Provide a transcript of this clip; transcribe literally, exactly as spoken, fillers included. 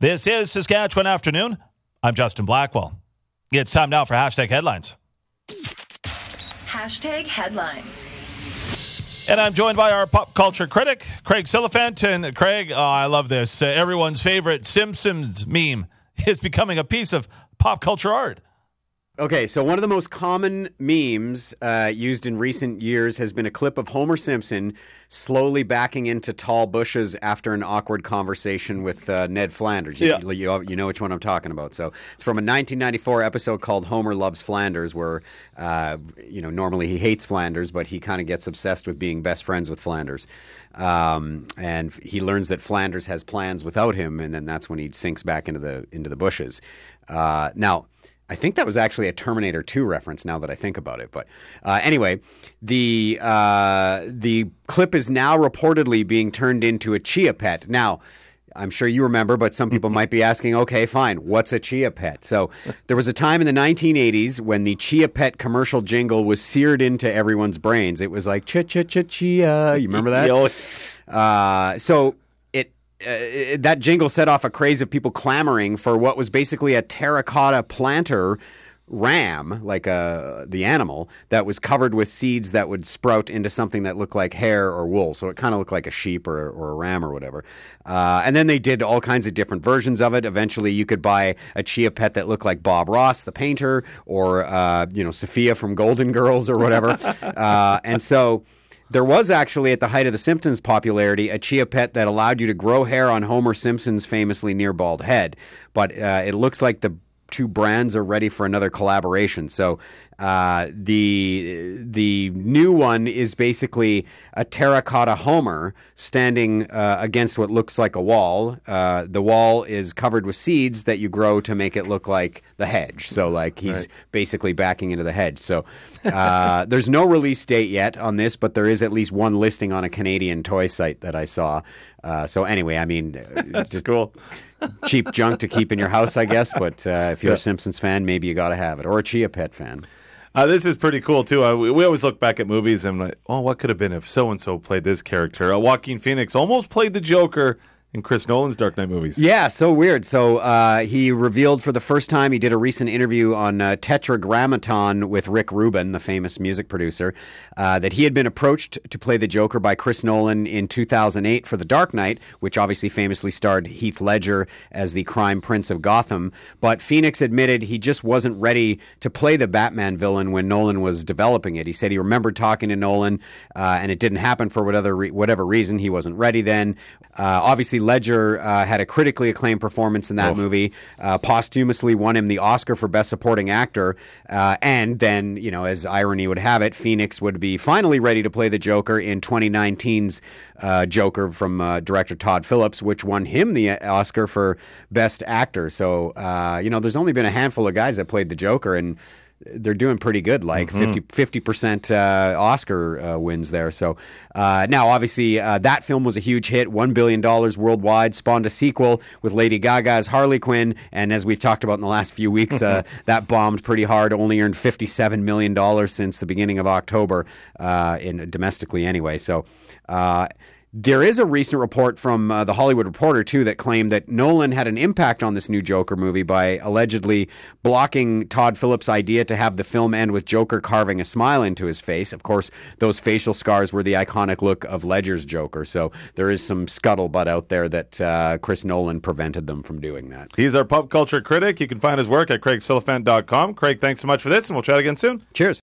This is Saskatchewan Afternoon. I'm Justin Blackwell. It's time now for Hashtag Headlines. Hashtag Headlines. And I'm joined by our pop culture critic, Craig Silliphant. And Craig, oh, I love this. Uh, everyone's favorite Simpsons meme is becoming a piece of pop culture art. Okay, so one of the most common memes uh, used in recent years has been a clip of Homer Simpson slowly backing into tall bushes after an awkward conversation with uh, Ned Flanders. You, Yeah. you, you know which one I'm talking about. So it's from a nineteen ninety-four episode called Homer Loves Flanders, where, uh, you know, normally he hates Flanders, but he kind of gets obsessed with being best friends with Flanders. Um, and he learns that Flanders has plans without him, and then that's when he sinks back into the into the bushes. Uh, now, I think that was actually a Terminator two reference now that I think about it. But uh, anyway, the uh, the clip is now reportedly being turned into a Chia Pet. Now, I'm sure you remember, but some people might be asking, okay, fine, what's a Chia Pet? So there was a time in the nineteen eighties when the Chia Pet commercial jingle was seared into everyone's brains. It was like, cha-cha-cha-chia. You remember that? Uh, so... Uh, that jingle set off a craze of people clamoring for what was basically a terracotta planter ram, like uh, the animal, that was covered with seeds that would sprout into something that looked like hair or wool. So it kind of looked like a sheep or, or a ram or whatever. Uh, and then they did all kinds of different versions of it. Eventually, you could buy a Chia Pet that looked like Bob Ross, the painter, or uh, you know, Sophia from Golden Girls or whatever. uh, and so... There was actually, at the height of the Simpsons' popularity, a Chia Pet that allowed you to grow hair on Homer Simpson's famously near bald head. But uh, it looks like the two brands are ready for another collaboration. So uh, the the new one is basically a terracotta Homer standing uh, against what looks like a wall. Uh, the wall is covered with seeds that you grow to make it look like the hedge. So like he's right. basically backing into the hedge. So uh, there's no release date yet on this, but there is at least one listing on a Canadian toy site that I saw. Uh, so anyway, I mean, That's just cool. Cheap junk to keep in your house, I guess. But uh, if you're Yeah. a Simpsons fan, maybe you got to have it, or a Chia Pet fan. Uh, this is pretty cool, too. Uh, we, we always look back at movies and like, oh, what could have been if so-and-so played this character? Uh, Joaquin Phoenix almost played the Joker in Chris Nolan's Dark Knight movies. Yeah, so weird. So uh, he revealed for the first time, he did a recent interview on uh, Tetragrammaton with Rick Rubin, the famous music producer, uh, that he had been approached to play the Joker by Chris Nolan in two thousand eight for The Dark Knight, which obviously famously starred Heath Ledger as the crime prince of Gotham. But Phoenix admitted he just wasn't ready to play the Batman villain when Nolan was developing it. He said he remembered talking to Nolan, uh, and it didn't happen for whatever, re- whatever reason. He wasn't ready then. Uh, obviously, Ledger uh, had a critically acclaimed performance in that Oh. movie, uh, posthumously won him the Oscar for Best Supporting Actor, uh, and then, you know, as irony would have it, Phoenix would be finally ready to play the Joker in twenty nineteen's uh, Joker from uh, director Todd Phillips, which won him the Oscar for Best Actor. So, uh, you know, there's only been a handful of guys that played the Joker, and they're doing pretty good, like mm-hmm. fifty percent uh, Oscar uh, wins there. So uh, now, obviously, uh, that film was a huge hit, one billion dollars worldwide, spawned a sequel with Lady Gaga as Harley Quinn. And as we've talked about in the last few weeks, uh, that bombed pretty hard, only earned fifty-seven million dollars since the beginning of October, uh, in domestically anyway. So uh there is a recent report from uh, The Hollywood Reporter, too, that claimed that Nolan had an impact on this new Joker movie by allegedly blocking Todd Phillips' idea to have the film end with Joker carving a smile into his face. Of course, those facial scars were the iconic look of Ledger's Joker, so there is some scuttlebutt out there that uh, Chris Nolan prevented them from doing that. He's our pop culture critic. You can find his work at craig silliphant dot com. Craig, thanks so much for this, and we'll chat again soon. Cheers.